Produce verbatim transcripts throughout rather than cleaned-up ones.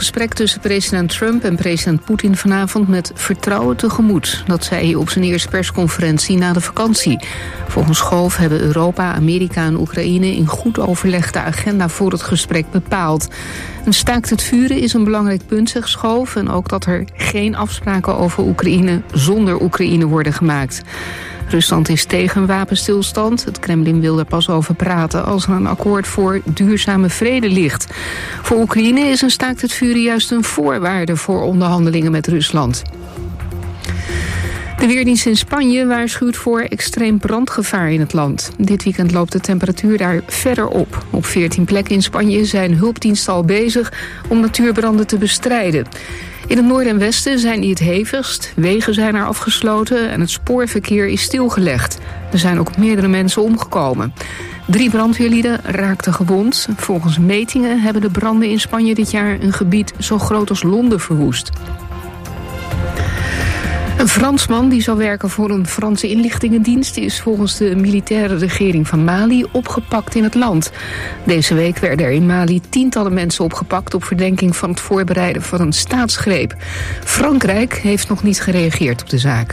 gesprek tussen president Trump en president Poetin vanavond met vertrouwen tegemoet. Dat zei hij op zijn eerste persconferentie na de vakantie. Volgens Schoof hebben Europa, Amerika en Oekraïne in goed overleg de agenda voor het gesprek bepaald. Een staakt het vuren is een belangrijk punt, zegt Schoof, en ook dat er geen afspraken over Oekraïne zonder Oekraïne worden gemaakt. Rusland is tegen een wapenstilstand. Het Kremlin wil er pas over praten als er een akkoord voor duurzame vrede ligt. Voor Oekraïne is een staakt het vuren juist een voorwaarde voor onderhandelingen met Rusland. De Weerdienst in Spanje waarschuwt voor extreem brandgevaar in het land. Dit weekend loopt de temperatuur daar verder op. Op veertien plekken in Spanje zijn hulpdiensten al bezig om natuurbranden te bestrijden. In het noorden en westen zijn die het hevigst. Wegen zijn er afgesloten en het spoorverkeer is stilgelegd. Er zijn ook meerdere mensen omgekomen. Drie brandweerlieden raakten gewond. Volgens metingen hebben de branden in Spanje dit jaar een gebied zo groot als Londen verwoest. Een Fransman die zou werken voor een Franse inlichtingendienst is volgens de militaire regering van Mali opgepakt in het land. Deze week werden er in Mali tientallen mensen opgepakt op verdenking van het voorbereiden van een staatsgreep. Frankrijk heeft nog niet gereageerd op de zaak.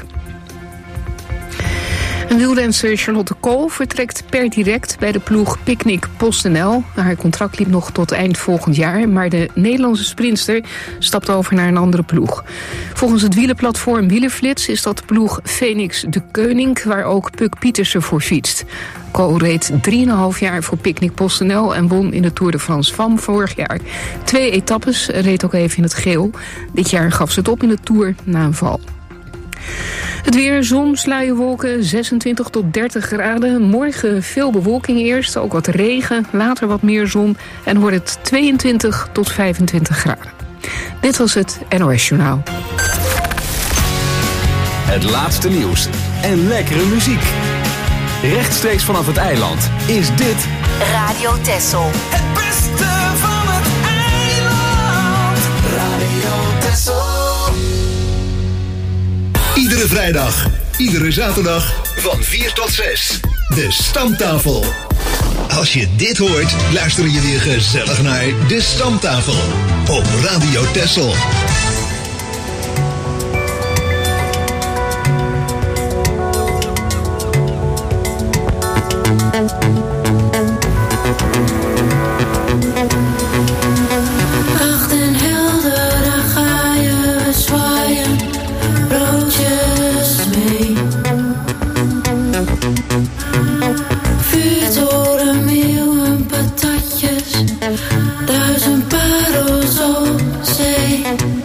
En wielrenster Charlotte Kool vertrekt per direct bij de ploeg Picnic PostNL. Haar contract liep nog tot eind volgend jaar, maar de Nederlandse sprinter stapt over naar een andere ploeg. Volgens het wielerplatform Wielerflits is dat de ploeg Phoenix de Koning, waar ook Puk Pietersen voor fietst. Kool reed drieënhalf jaar voor Picnic PostNL en won in de Tour de France van vorig jaar twee etappes, reed ook even in het geel. Dit jaar gaf ze het op in de Tour na een val. Het weer, zon, sluierwolken, zesentwintig tot dertig graden. Morgen veel bewolking eerst, ook wat regen, later wat meer zon en wordt het tweeëntwintig tot vijfentwintig graden. Dit was het N O S Journaal. Het laatste nieuws en lekkere muziek. Rechtstreeks vanaf het eiland is dit Radio Texel. Het beste van het eiland. Radio Texel. Iedere vrijdag, iedere zaterdag van vier tot zes. De Stamtafel. Als je dit hoort, luister je weer gezellig naar De Stamtafel op Radio Texel. Zacht en helder, daar ga je zwaaien. Broodjes mee. Vuurtoren, meeuwen, patatjes. Duizend parels op zee.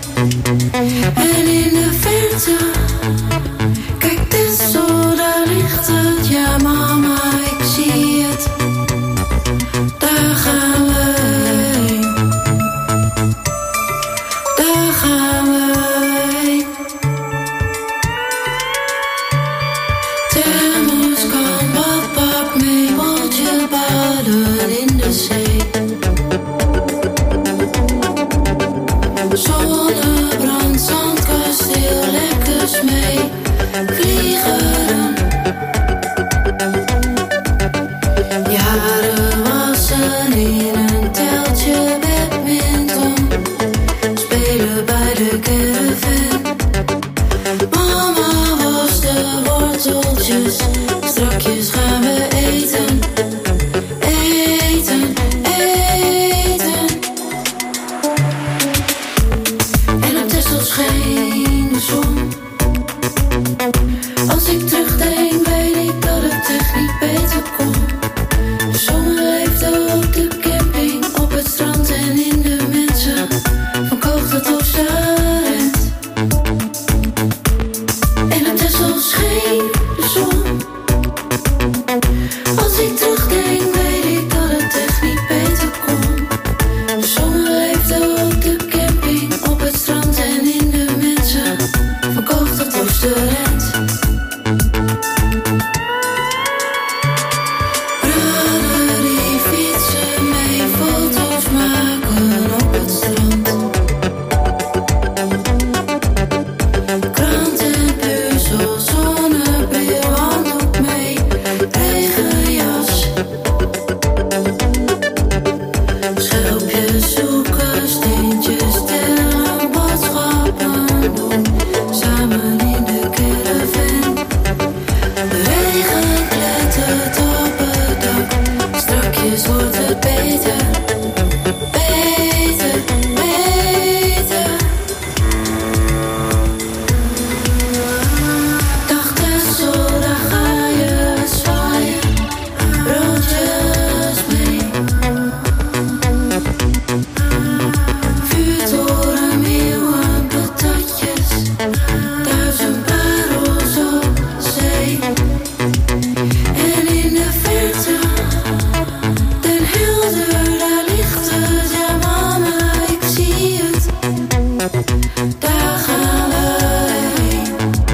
Daar gaan we heen.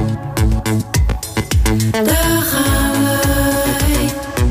Daar gaan we heen.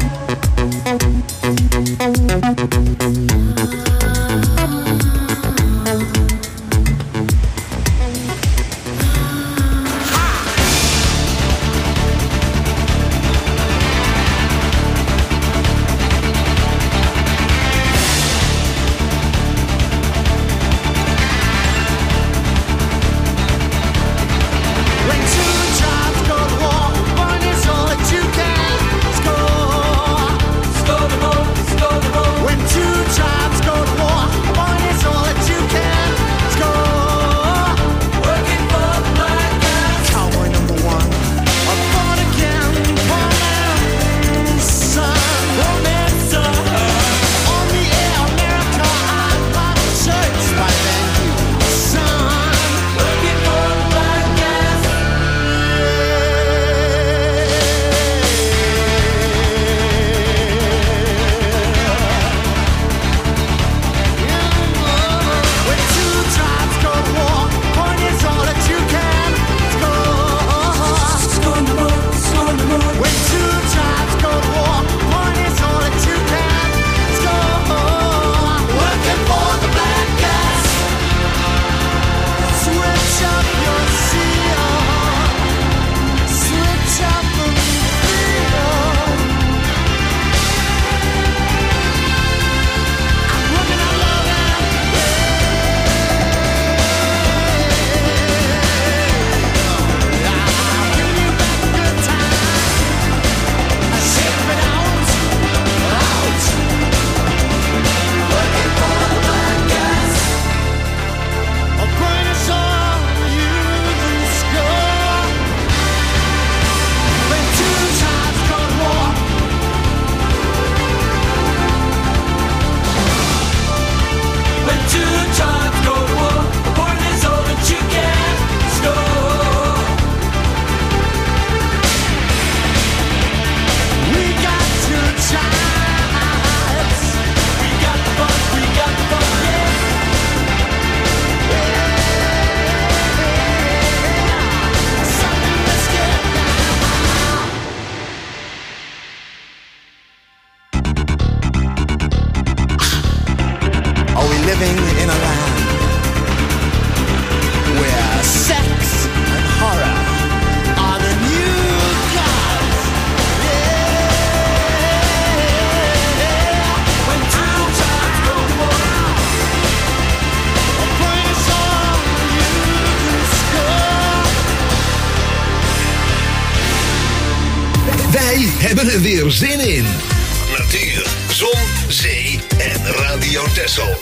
Hebben er weer zin in. Natuur, zon, zee en Radio Texel.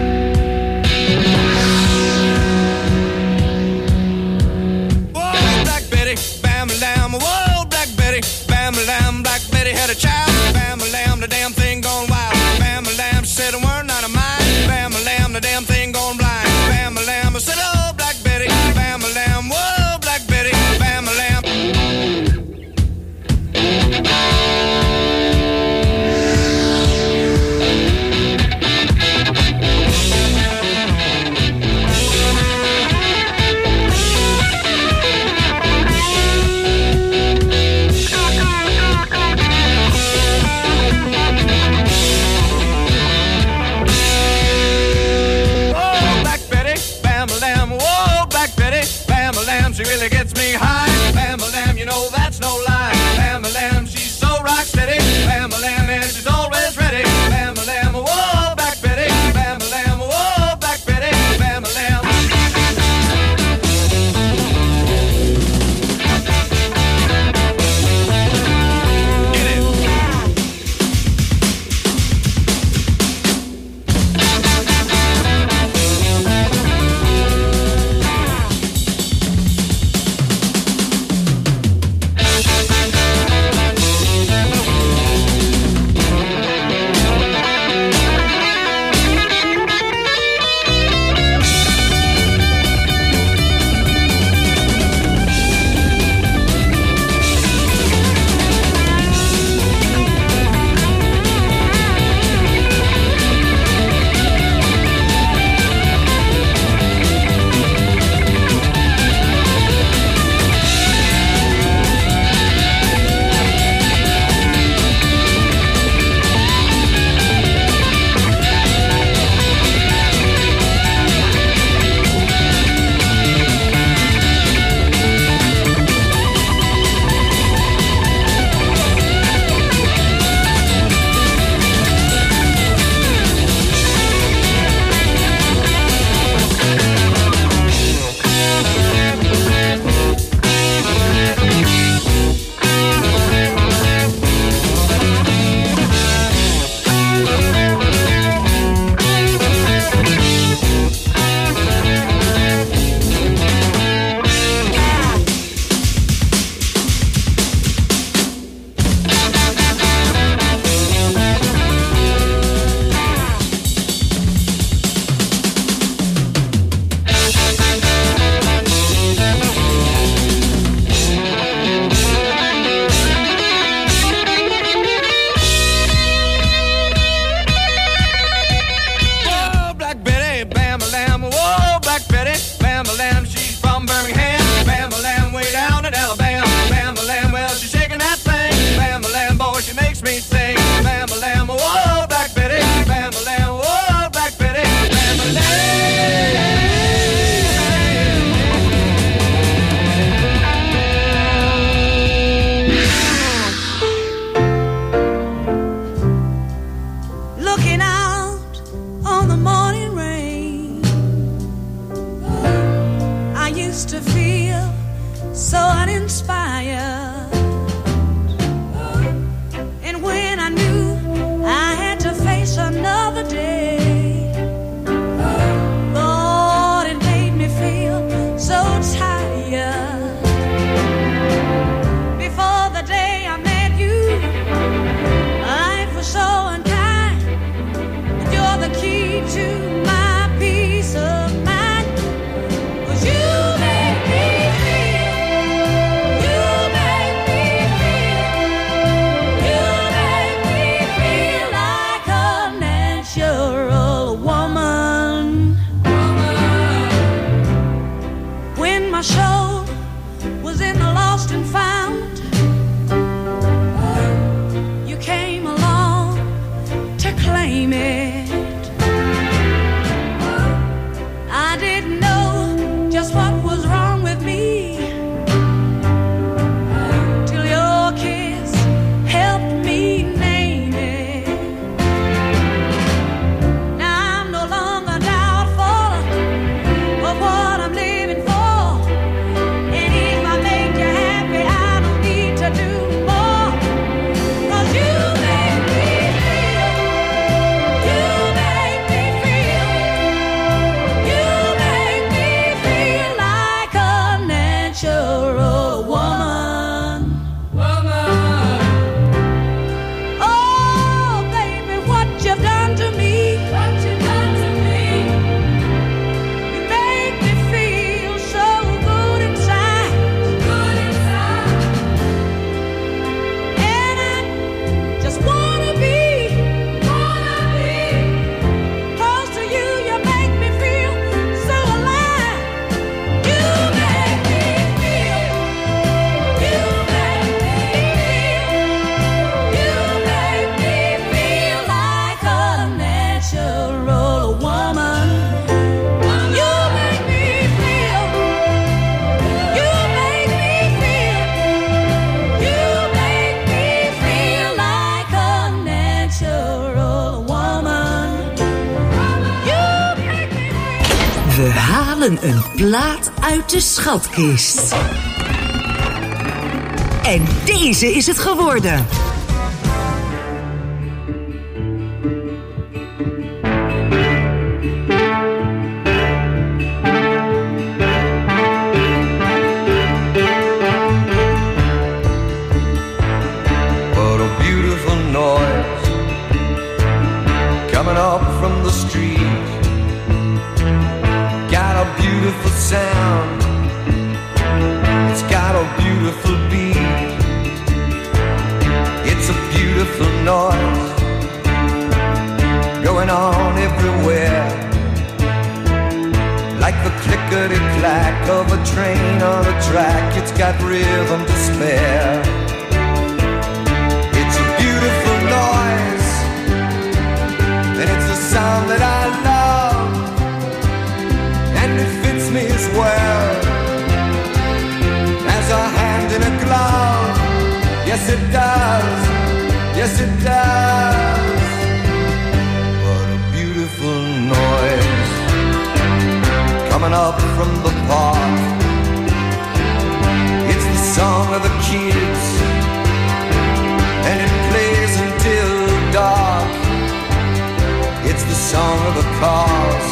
Boy, halen een plaat uit de schatkist. En deze is het geworden. What a beautiful noise coming up from the street. Got a beautiful sound. It's got a beautiful beat. It's a beautiful noise going on everywhere, like the clickety-clack of a train on a track. It's got rhythm to spare. It's a beautiful noise, and it's a sound that I love, and it fits me as well as a hand in a glove. Yes, it does. Yes, it does. What a beautiful noise coming up from the park. It's the song of the kids, and it plays until dark. It's the song of the cars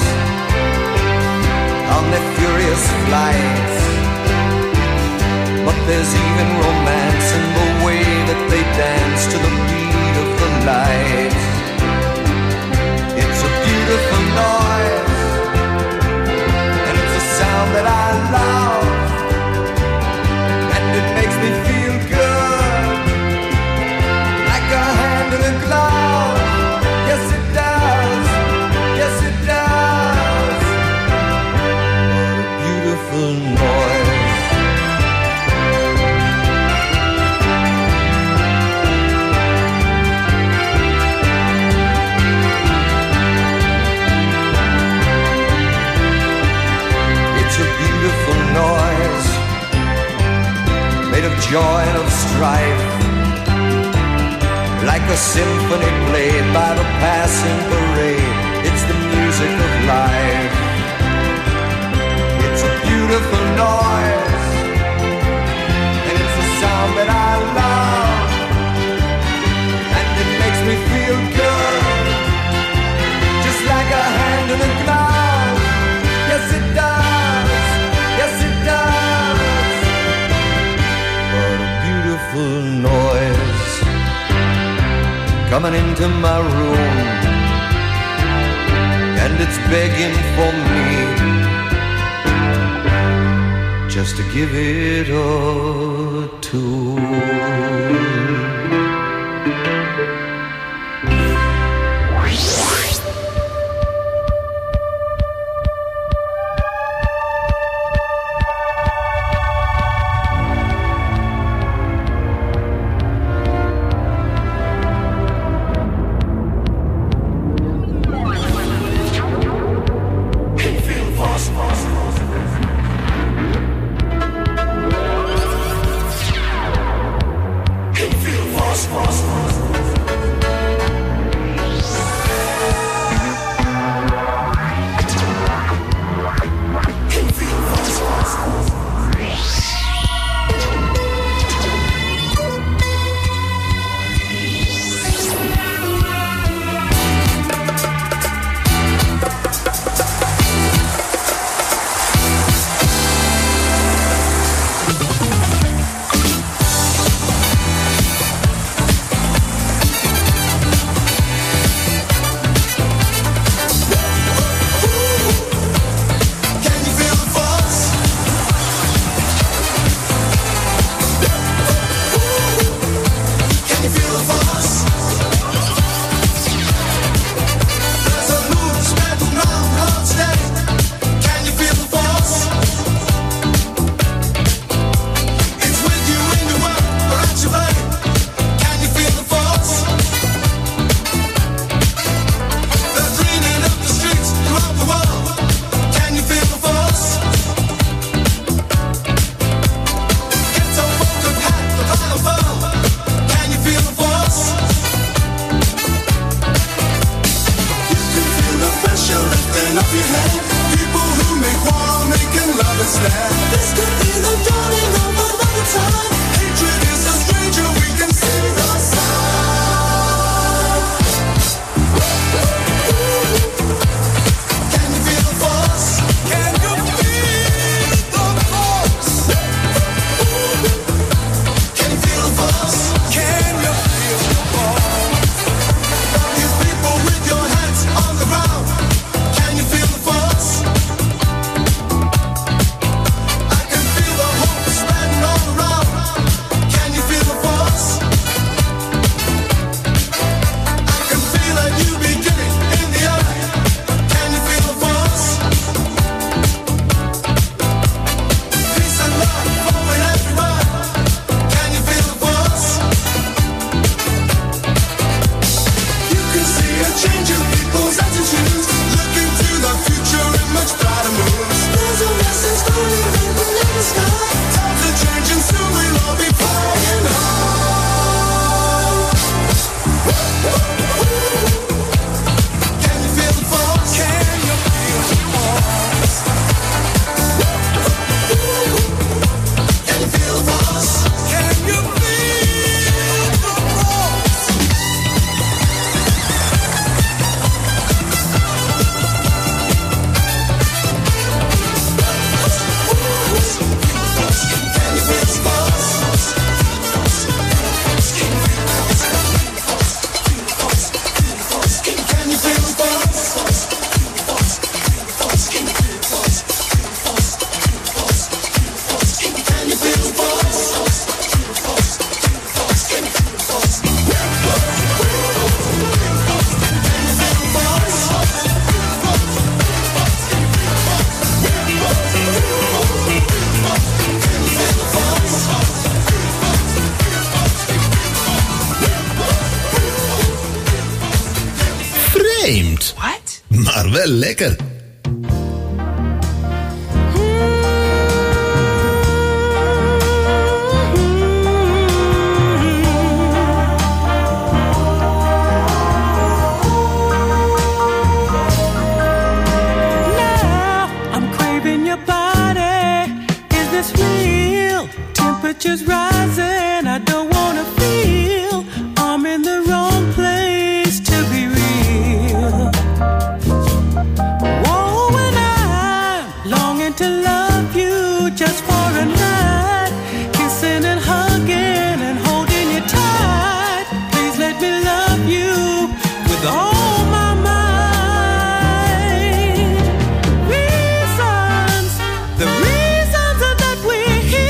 on their furious flights. But there's even romance in the way that they dance to the beat of the lights. It's a beautiful noise, and it's a sound that I love, and it makes me feel good, like a hand in a glove. Yes, it does. Yes, it does. What a beautiful noise. Noise made of joy and of strife, like a symphony played by the passing parade. It's the music of life. It's a beautiful noise, and it's a sound that I love, and it makes me feel good, just like a hand in a glove. Yes, it does. Yes, it does. What a beautiful noise coming into my room, and it's begging for me just to give it a tune. maar wel lekker. Temperatures rising, I don't wanna feel I'm in the wrong place to be real. Oh, and I'm longing to love you just for a night, kissing and hugging and holding you tight. Please let me love you with all my mind. Reasons, the reasons that we're here.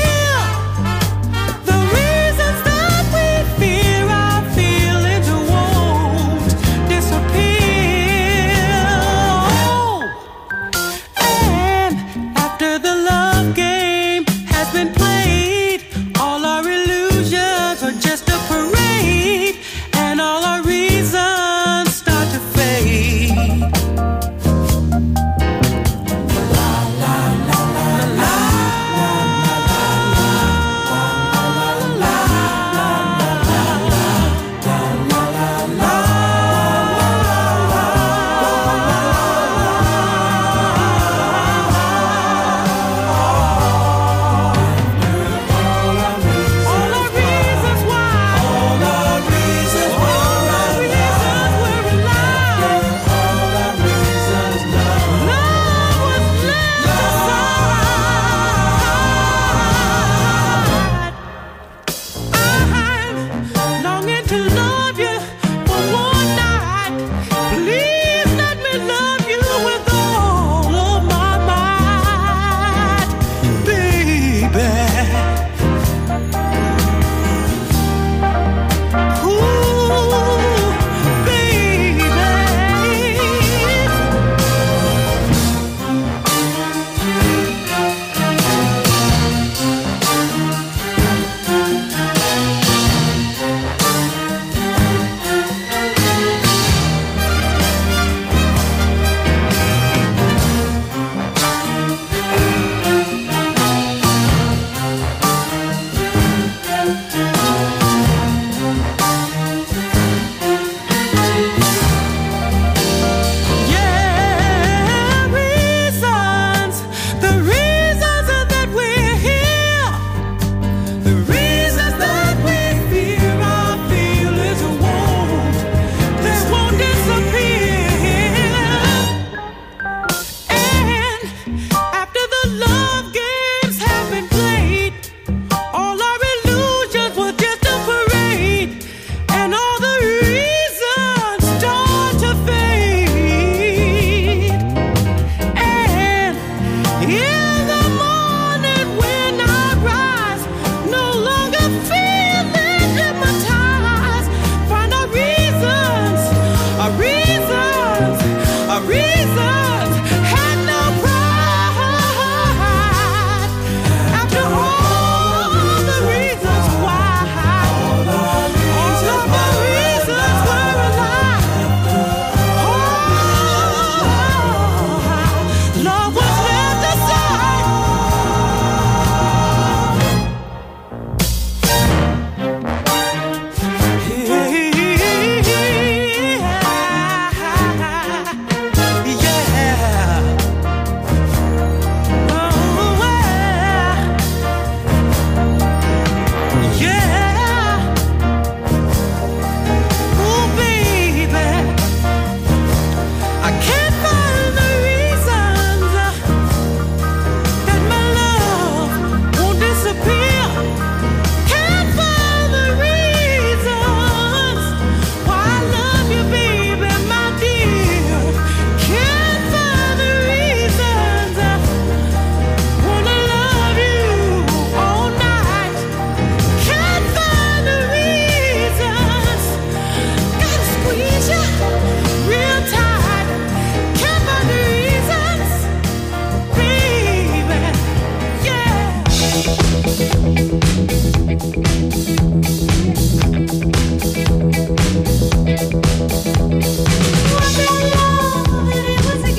Was it love? And it was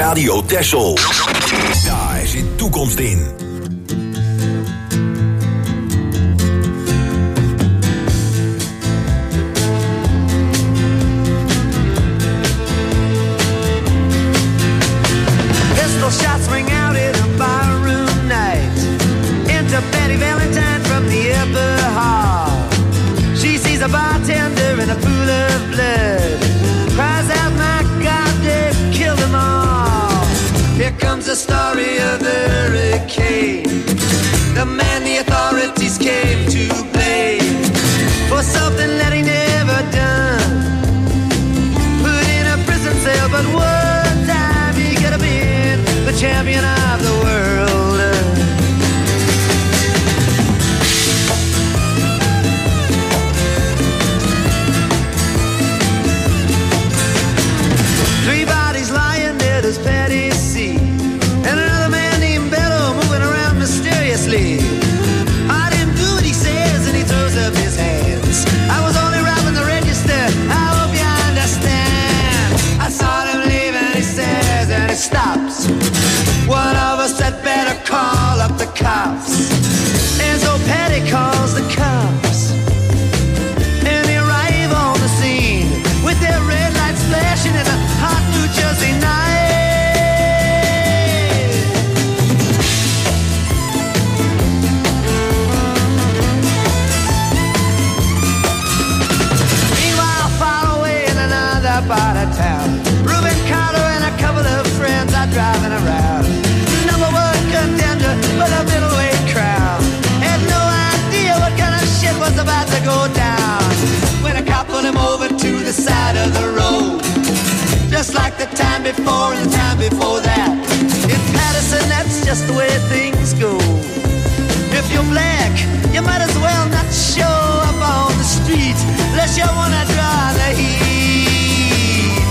Radio Texel. Daar zit toekomst in. Pistol shots ring out in a barroom night. Into Betty Valentine from the upper hall. She sees a bartender in a pool of blood. Cries out, my God, they've killed them all. Here comes the story of the hurricane. The man the authorities came to blame for something that he never done. Put in a prison cell, but one time he could have been the champion of the world. Three bodies lying dead as Patty C. And another man named Bello moving around mysteriously. I didn't do what he says, and he throws up his hands. I was only robbing the register, I hope you understand. I saw him leave and he says, and he stops. One of us had better call up the cops. And so Patty calls the cops. And they arrive on the scene with their red lights flashing in a hot New Jersey night. Meanwhile, far away in another part of town, Reuben Carter and a couple of friends are driving around. Number one contender for the middleweight crown. Had no idea what kind of shit was about to go down when a cop pulled him over to the side of the road. Just like the time before and the time before that. In Patterson, that's just the way things go. If you're black, you might as well not show up on the street unless you wanna draw the heat.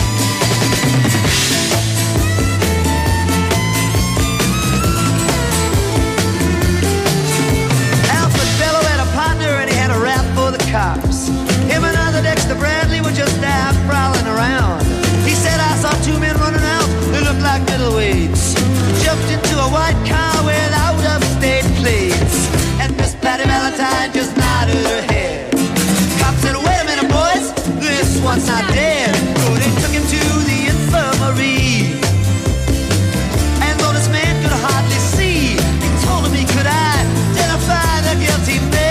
Alfred Bello had a partner and he had a rap for the cops. Him and other Dexter Bradley were just out prowling around. He said, I saw two men running out who looked like middleweights. Jumped into a white car with out-of-state plates. And Miss Patty Valentine just nodded her head. Cop said, wait a minute, boys, this one's not dead. So they took him to the infirmary. And though this man could hardly see, he told him he could identify the guilty man.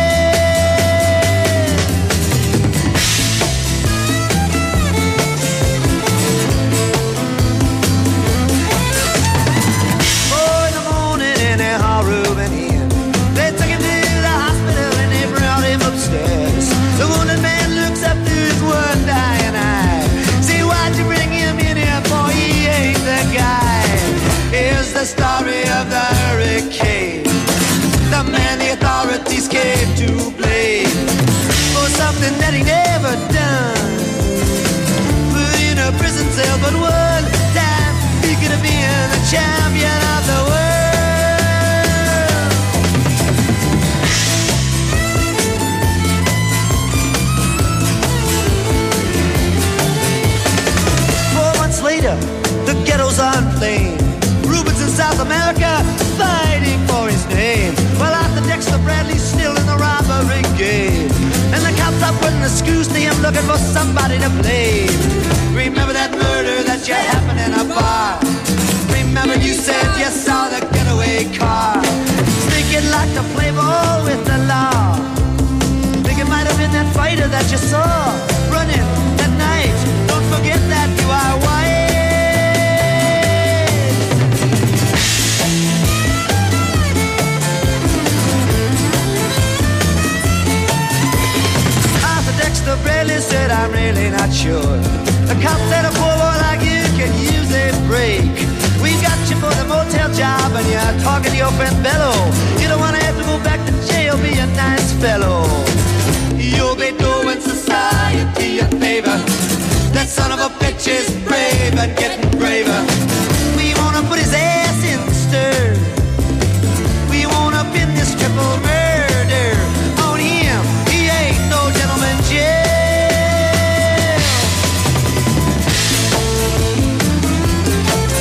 The wounded man looks up to his one dying eye. See, why'd you bring him in here, boy? He ain't the guy. Here's the story of the hurricane. The man the authorities came to blame for something that he never done. Put in a prison cell, but one time he could have been the champion of the world. Later, the ghetto's on flame. Reuben's in South America, fighting for his name. While Arthur Dexter Bradley's still in the robbery game. And the cops are putting the screws to him, looking for somebody to blame. Remember that murder that you happened in a bar? Remember you said you saw the getaway car? Think you'd like to play ball with the law? Think it might have been that fighter that you saw running at night. Don't forget that you are white. Arthur Dexter Bradley said, I'm really not sure. The cop said a poor boy like you can use a break. We got you for the motel job and you're talking to your friend Bello. You don't want to have to go back to jail, be a nice fellow. You'll be doing society a favor. That son of a bitch is brave and getting braver. We wanna put his ass in the stir. We wanna pin this triple murder on him. He ain't no gentleman jail.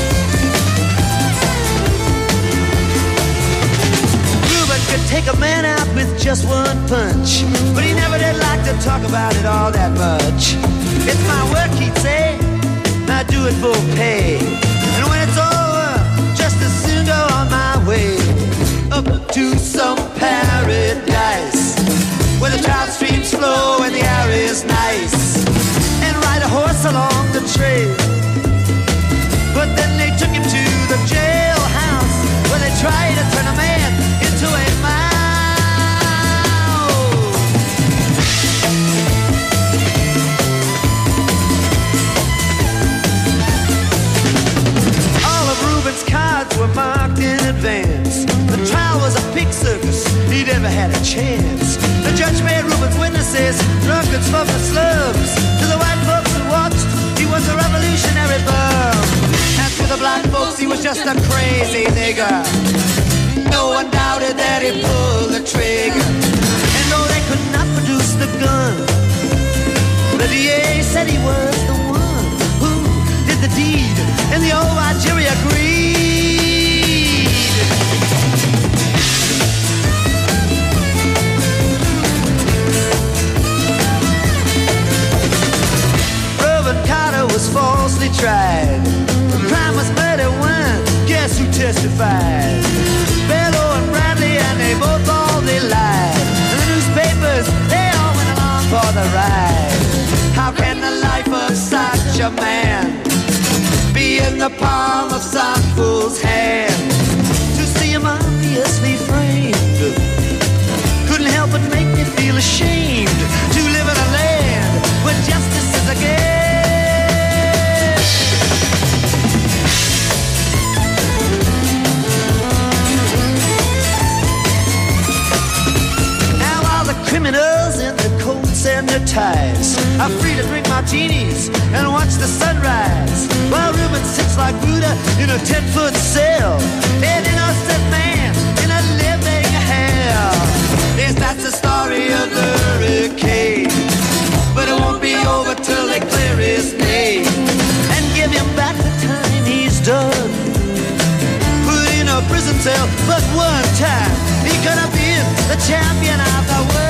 take a man out with just one punch. But he never did like to talk about it all that much. It's my work, he'd say, I do it for pay. And when it's over, just as soon go on my way. Up to some paradise where the trout streams flow and the air is nice, and ride a horse along the trail. But then they took him to the jailhouse where they tried to turn a man into a mouse. All of Reuben's cards were marked in advance. The trial was a pig circus, he never had a chance. The judge made Reuben's witnesses drunkards from the slums. To the white folks who watched, he was a revolutionary bum. And to the black folks, he was just a crazy nigger. No one doubted that he pulled the trigger. And though they could not produce the gun, the D A said he was the one who did the deed, and the old Algeria agreed. Carter was falsely tried. The crime was murder one. Guess who testified? Bellow and Bradley, and they both all they lied. And the newspapers, they all went along for the ride. How can the life of such a man be in the palm of some fool's hand? To see him obviously framed couldn't help but make me feel ashamed to live in a land where justice is a game. Criminals in their coats and their ties are free to drink martinis and watch the sunrise, while Reuben sits like Buddha in a ten-foot cell, an innocent man in a living hell. Yes, that's the story of the hurricane, but it won't be over till they clear his name and give him back the time he's done. Put in a prison cell, but one time he could have been the champion of the world.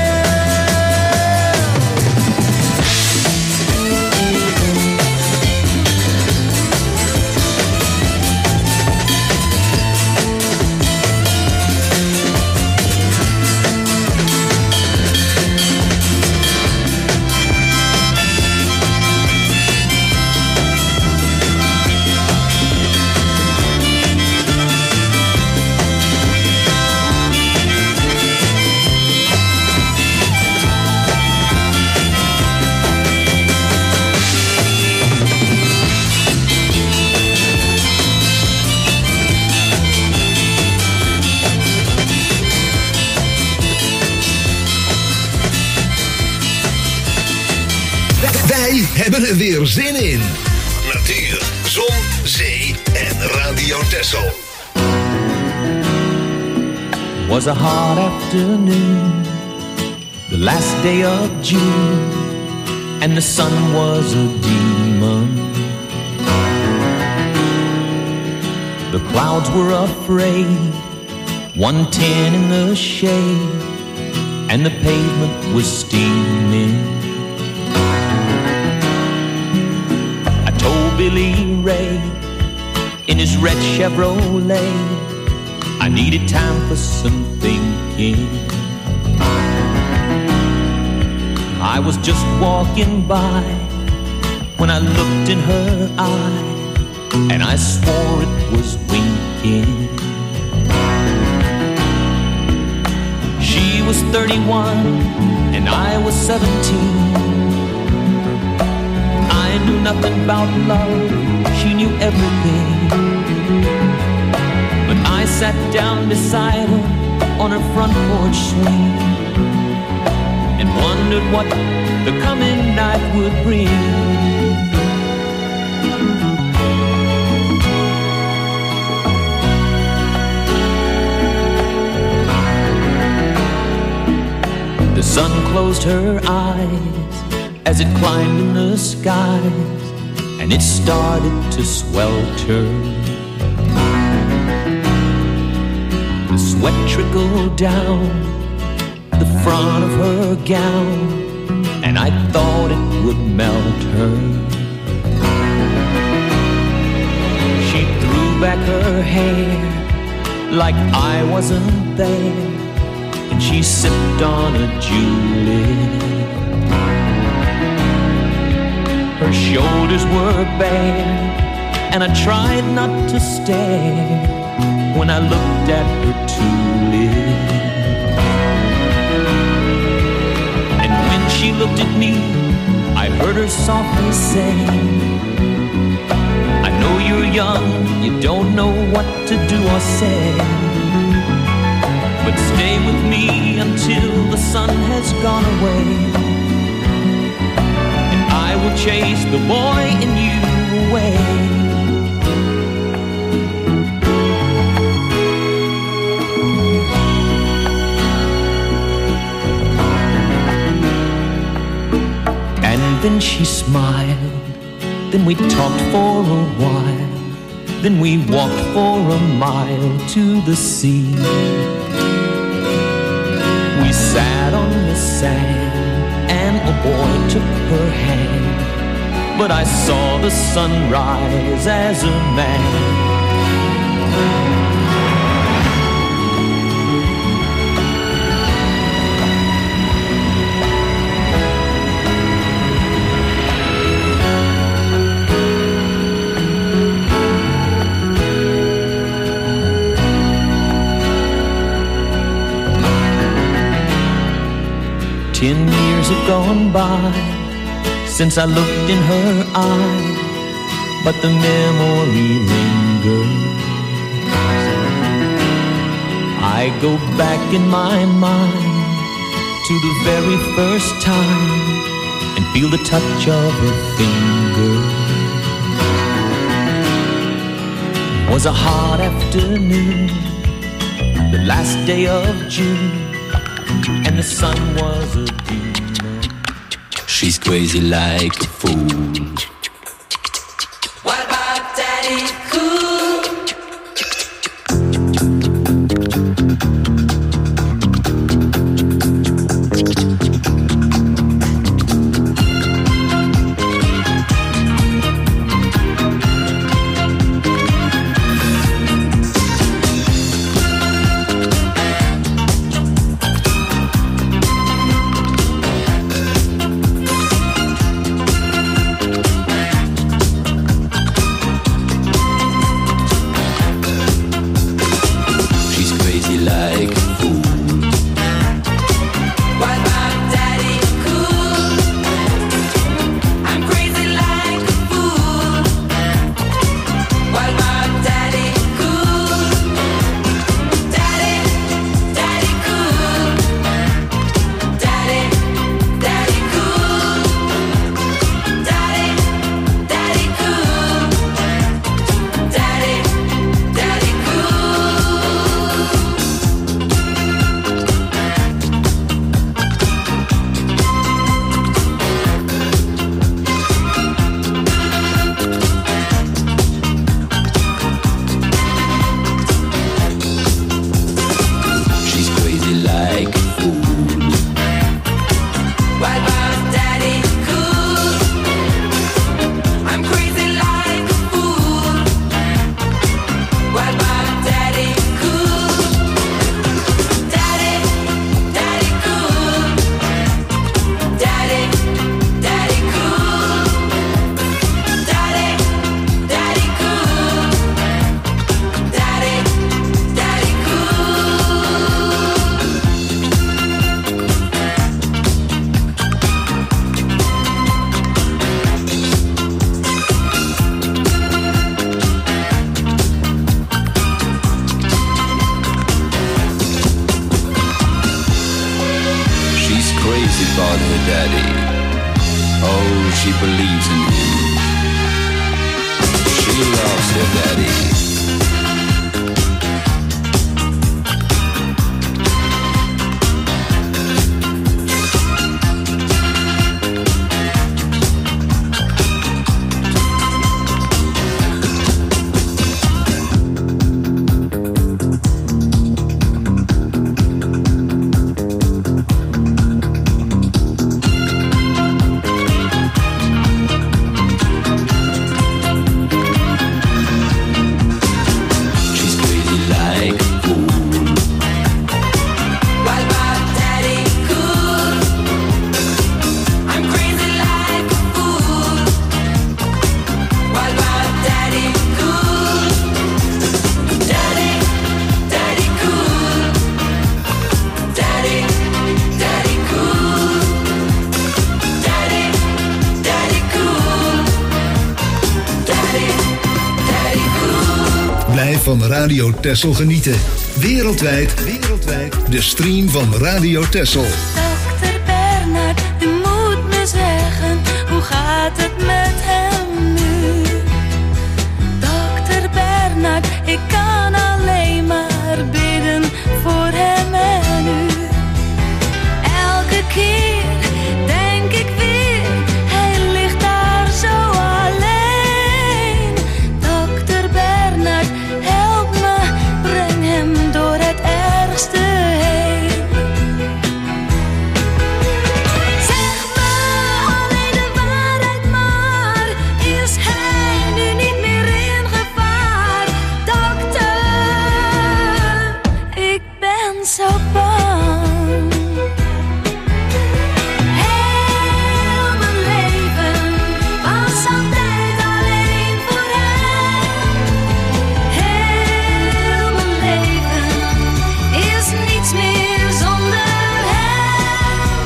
Wij hebben er weer zin in. Natuur, zon, zee en Radio Texel. Was a hot afternoon, the last day of June, and the sun was a demon. The clouds were afraid, one ten in the shade, and the pavement was steaming. I told Billy Ray in his red Chevrolet I needed time for some thinking. I was just walking by when I looked in her eye, and I swore it was winking. She was thirty-one and I was seventeen. I knew nothing about love, she knew everything. But I sat down beside her on her front porch swing and wondered what the coming night would bring. The sun closed her eyes as it climbed in the skies, and it started to swelter. The sweat trickled down the front of her gown, and I thought it would melt her. She threw back her hair like I wasn't there, and she sipped on a julep. Her shoulders were bare, and I tried not to stare when I looked at her tulip. And when she looked at me, I heard her softly say, I know you're young, you don't know what to do or say, but stay with me until the sun has gone away, and I will chase the boy in you away. Then she smiled, then we talked for a while, then we walked for a mile to the sea. We sat on the sand, and a boy took her hand, but I saw the sun rise as a man. Ten years have gone by since I looked in her eye, but the memory lingers. I go back in my mind to the very first time and feel the touch of her fingers. It was a hot afternoon, the last day of June, and the sun was a demon. She's crazy like a fool. What about Daddy Cool? She believes in him. She loves her daddy. live van Radio Texel genieten. Wereldwijd, wereldwijd. De stream van Radio Texel. Dokter Bernard, u moet me zeggen, hoe gaat het met hem nu? Dokter Bernard, ik kan alleen maar bidden voor hem en u. Elke keer denk ik weer, hij ligt daar zo alleen. Dokter Bernard, help me, breng hem door het ergste heen. Zeg me alleen de waarheid maar, is hij nu niet meer in gevaar? Dokter, ik ben zo bang. Heel mijn leven was altijd alleen voor hem. Heel mijn leven is niets meer zonder hem.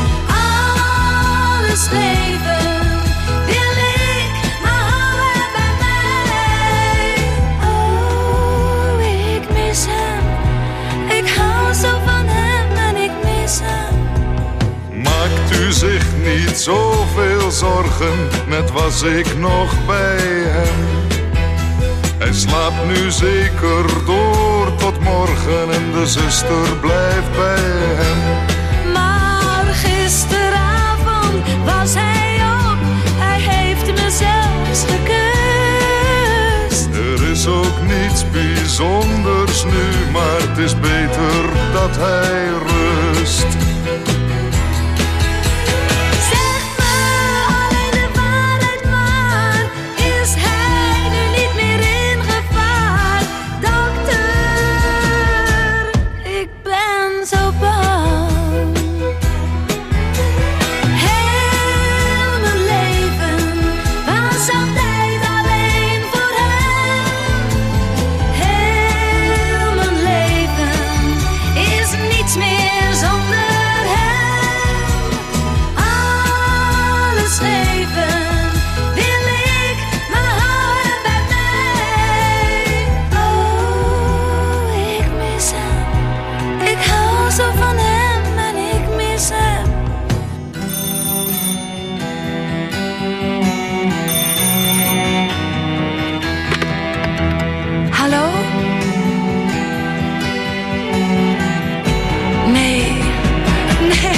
Alles leven wil ik, maar hou hem bij mij. Oh, ik mis hem. Ik hou zo van hem en ik mis hem. Maakt u zich niet zoveel zorgen, net was ik nog bij hem. Hij slaapt nu zeker door tot morgen en de zuster blijft bij hem. Maar gisteravond was hij op, hij heeft me zelfs gekust. Er is ook niets bijzonders nu, maar het is beter dat hij rust. Zeg me alleen de waarheid maar, is hij nu niet meer in gevaar? Dokter, ik ben zo bang. Heel mijn leven was altijd alleen voor hem. Heel mijn leven is niets meer zonder hem. Alles leven wil ik, maar hou hem bij mij. Oh, ik mis hem. Ik hou zo van hem en ik mis hem. Hallo? Nee. Nee.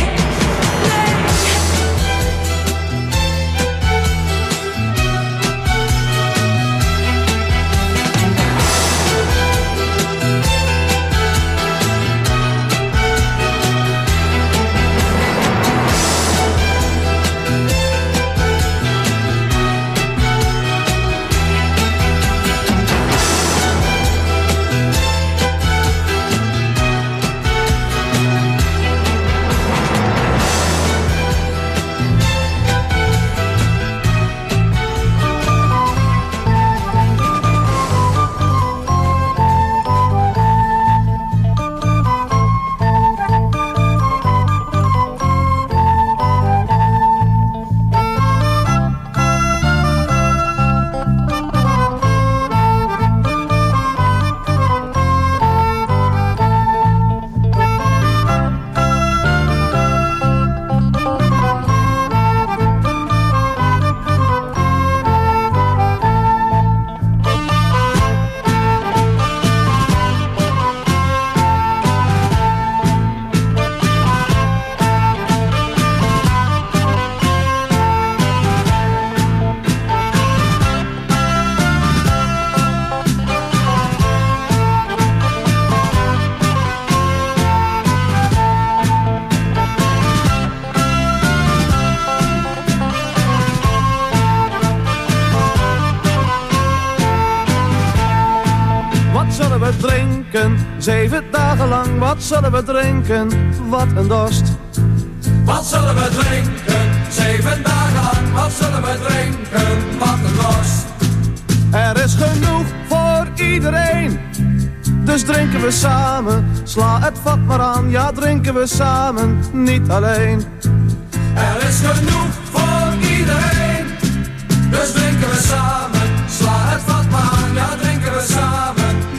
Zeven dagen lang, wat zullen we drinken? Wat een dorst. Wat zullen we drinken? Zeven dagen lang, wat zullen we drinken? Wat een dorst. Er is genoeg voor iedereen, dus drinken we samen. Sla het vat maar aan, ja drinken we samen, niet alleen. Er is genoeg voor iedereen, dus drinken we samen. Sla het vat maar aan, ja drinken we samen,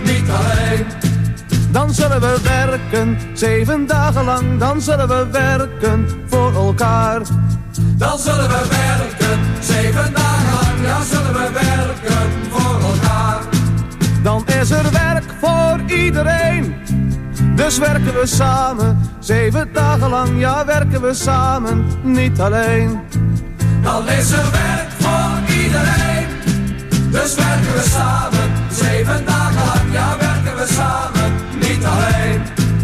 zullen we werken, zeven dagen lang. Dan zullen we werken voor elkaar. Dan zullen we werken, zeven dagen lang. Ja, zullen we werken voor elkaar. Dan is er werk voor iedereen. Dus werken we samen, zeven dagen lang. Ja, werken we samen, niet alleen. Dan is er werk voor iedereen. Dus werken we samen, zeven dagen lang. Ja, werken we samen, niet alleen.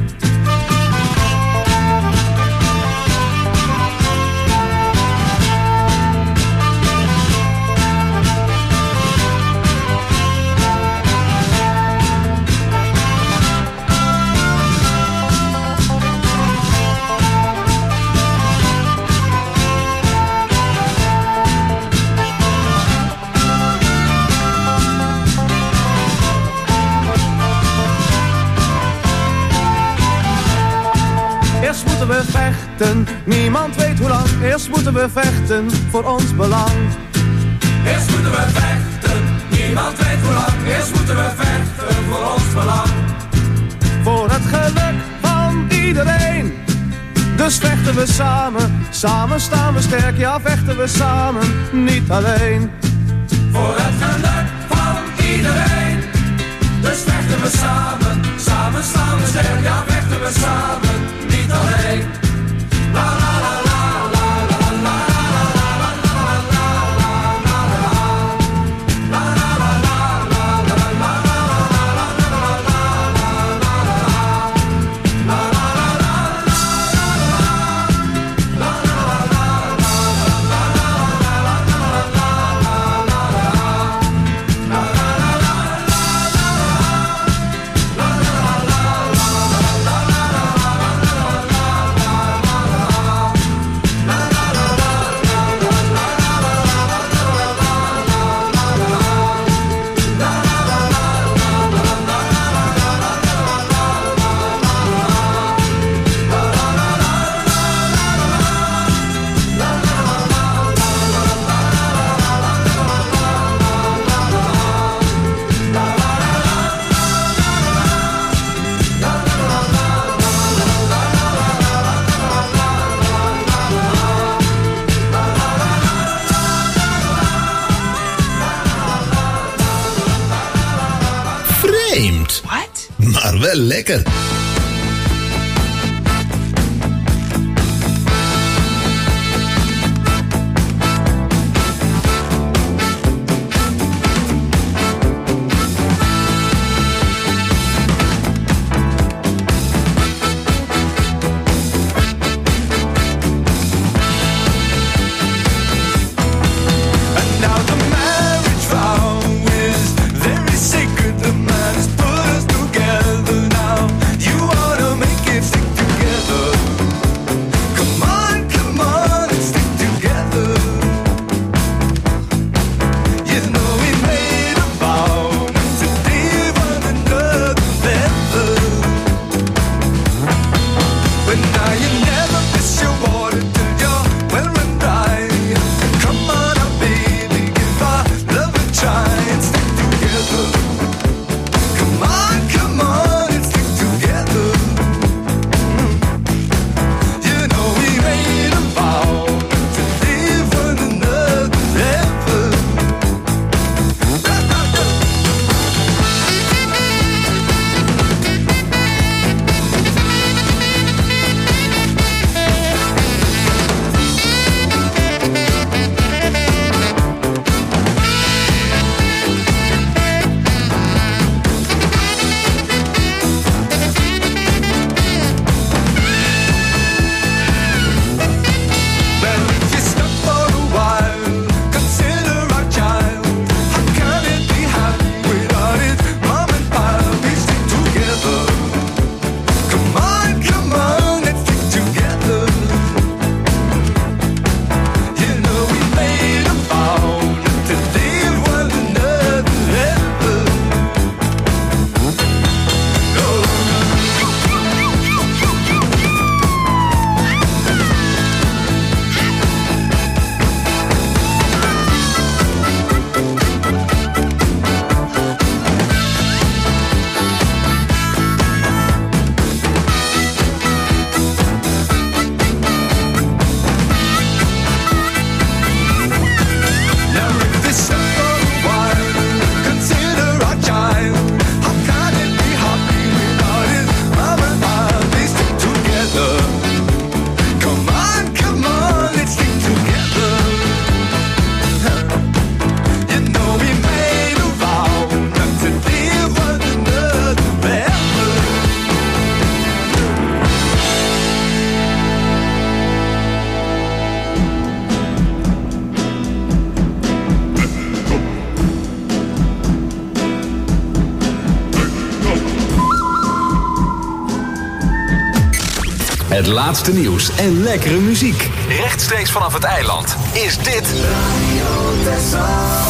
Eerst moeten we vechten, niemand weet hoe lang. Eerst moeten we vechten voor ons belang. Eerst moeten we vechten, niemand weet hoe lang. Eerst moeten we vechten voor ons belang. Voor het geluk van iedereen. Dus vechten we samen, samen staan we sterk. Ja, vechten we samen, niet alleen. Voor het geluk van iedereen. Dus vechten we samen, samen staan we sterk. Ja, vechten we samen, niet alleen. La la la la la la la la la la Vreemd. What? Maar wel lekker. Het laatste nieuws en lekkere muziek. Rechtstreeks vanaf het eiland is dit Radio Texel.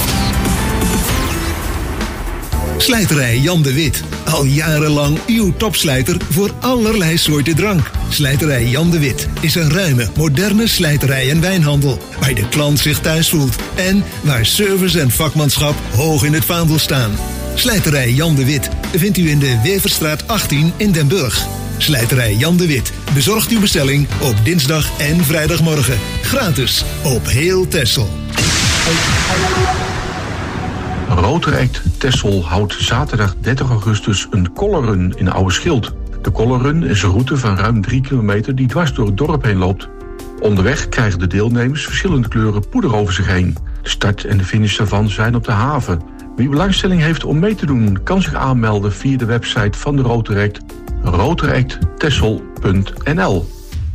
Slijterij Jan de Wit. Al jarenlang uw topslijter voor allerlei soorten drank. Slijterij Jan de Wit is een ruime, moderne slijterij en wijnhandel. Waar de klant zich thuis voelt. En waar service en vakmanschap hoog in het vaandel staan. Slijterij Jan de Wit vindt u in de Weverstraat achttien in Den Burg. Slijterij Jan de Wit bezorgt uw bestelling op dinsdag en vrijdagmorgen. Gratis op heel Texel. Rotaract Texel houdt zaterdag dertig augustus een colorrun in Oude Schild. De colorrun is een route van ruim drie kilometer die dwars door het dorp heen loopt. Onderweg krijgen de deelnemers verschillende kleuren poeder over zich heen. De start en de finish daarvan zijn op de haven. Wie belangstelling heeft om mee te doen, kan zich aanmelden via de website van de Rotaract, rotaract texel punt n l.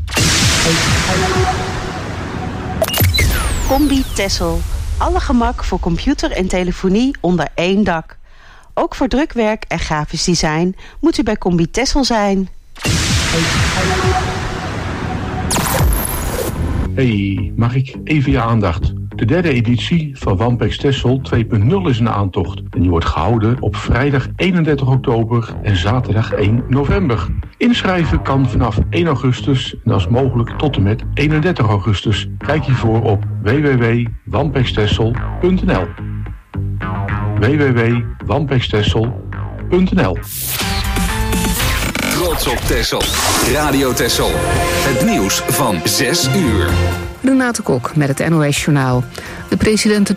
Combi Texel. Alle gemak voor computer en telefonie onder één dak. Ook voor drukwerk en grafisch design moet u bij Combi Texel zijn. Hey, mag ik even je aandacht? De derde editie van Wampex Texel twee punt nul is een aantocht. En die wordt gehouden op vrijdag eenendertig oktober en zaterdag één november. Inschrijven kan vanaf één augustus en als mogelijk tot en met eenendertig augustus. Kijk hiervoor op w w w punt wampex texel punt n l. w w w punt wampex texel punt n l. Trots op Texel. Radio Texel. Het nieuws van zes uur. Renate Kok met het N O S Journaal. De president